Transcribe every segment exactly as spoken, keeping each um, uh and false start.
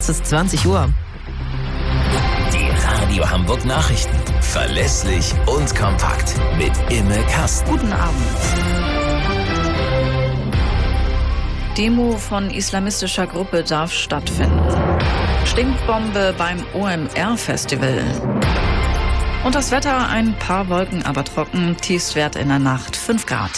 Es ist zwanzig Uhr. Die Radio Hamburg Nachrichten. Verlässlich und kompakt. Mit Imme Kasten. Guten Abend. Demo von islamistischer Gruppe darf stattfinden. Stinkbombe beim O M R-Festival. Und das Wetter, ein paar Wolken, aber trocken. Tiefstwert in der Nacht fünf Grad.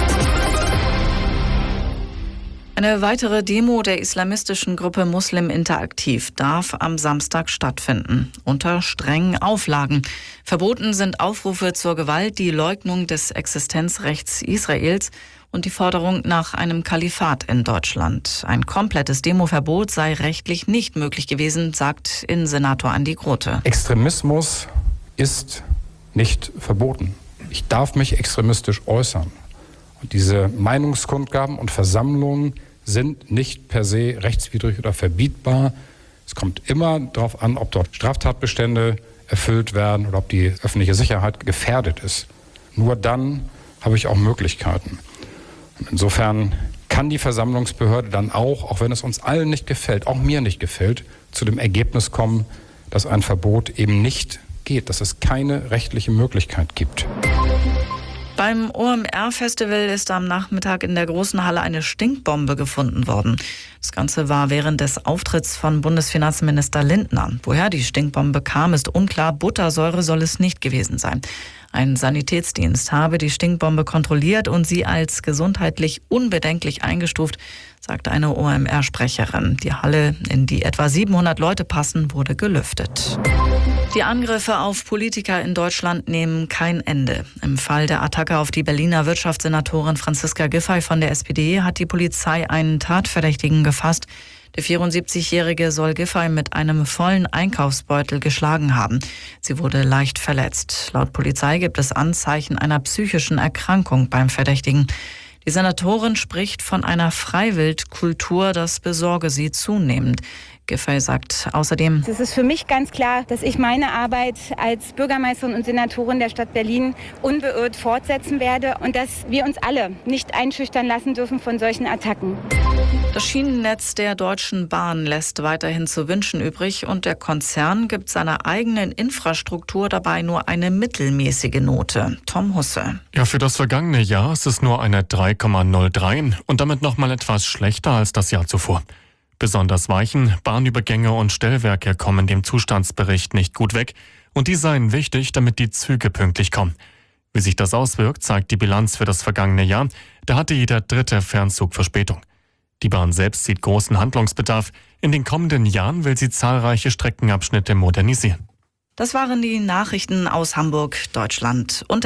Eine weitere Demo der islamistischen Gruppe Muslim Interaktiv darf am Samstag stattfinden, unter strengen Auflagen. Verboten sind Aufrufe zur Gewalt, die Leugnung des Existenzrechts Israels und die Forderung nach einem Kalifat in Deutschland. Ein komplettes Demoverbot sei rechtlich nicht möglich gewesen, sagt Innensenator Andi Grote. Extremismus ist nicht verboten. Ich darf mich extremistisch äußern. Und diese Meinungskundgaben und Versammlungen sind nicht per se rechtswidrig oder verbietbar. Es kommt immer darauf an, ob dort Straftatbestände erfüllt werden oder ob die öffentliche Sicherheit gefährdet ist. Nur dann habe ich auch Möglichkeiten. Und insofern kann die Versammlungsbehörde dann auch, auch wenn es uns allen nicht gefällt, auch mir nicht gefällt, zu dem Ergebnis kommen, dass ein Verbot eben nicht geht, dass es keine rechtliche Möglichkeit gibt. Beim O M R-Festival ist am Nachmittag in der großen Halle eine Stinkbombe gefunden worden. Das Ganze war während des Auftritts von Bundesfinanzminister Lindner. Woher die Stinkbombe kam, ist unklar. Buttersäure soll es nicht gewesen sein. Ein Sanitätsdienst habe die Stinkbombe kontrolliert und sie als gesundheitlich unbedenklich eingestuft, sagte eine O M R-Sprecherin. Die Halle, in die etwa siebenhundert Leute passen, wurde gelüftet. Die Angriffe auf Politiker in Deutschland nehmen kein Ende. Im Fall der Attacke auf die Berliner Wirtschaftssenatorin Franziska Giffey von der S P D hat die Polizei einen Tatverdächtigen gefasst. Der vierundsiebzigjährige soll Giffey mit einem vollen Einkaufsbeutel geschlagen haben. Sie wurde leicht verletzt. Laut Polizei gibt es Anzeichen einer psychischen Erkrankung beim Verdächtigen. Die Senatorin spricht von einer Freiwildkultur, das besorge sie zunehmend. Giffey sagt außerdem: Es ist für mich ganz klar, dass ich meine Arbeit als Bürgermeisterin und Senatorin der Stadt Berlin unbeirrt fortsetzen werde und dass wir uns alle nicht einschüchtern lassen dürfen von solchen Attacken. Das Schienennetz der Deutschen Bahn lässt weiterhin zu wünschen übrig und der Konzern gibt seiner eigenen Infrastruktur dabei nur eine mittelmäßige Note. Tom Husse. Ja, für das vergangene Jahr ist es nur eine drei Komma null drei und damit noch mal etwas schlechter als das Jahr zuvor. Besonders Weichen, Bahnübergänge und Stellwerke kommen dem Zustandsbericht nicht gut weg und die seien wichtig, damit die Züge pünktlich kommen. Wie sich das auswirkt, zeigt die Bilanz für das vergangene Jahr. Da hatte jeder dritte Fernzug Verspätung. Die Bahn selbst sieht großen Handlungsbedarf. In den kommenden Jahren will sie zahlreiche Streckenabschnitte modernisieren. Das waren die Nachrichten aus Hamburg, Deutschland und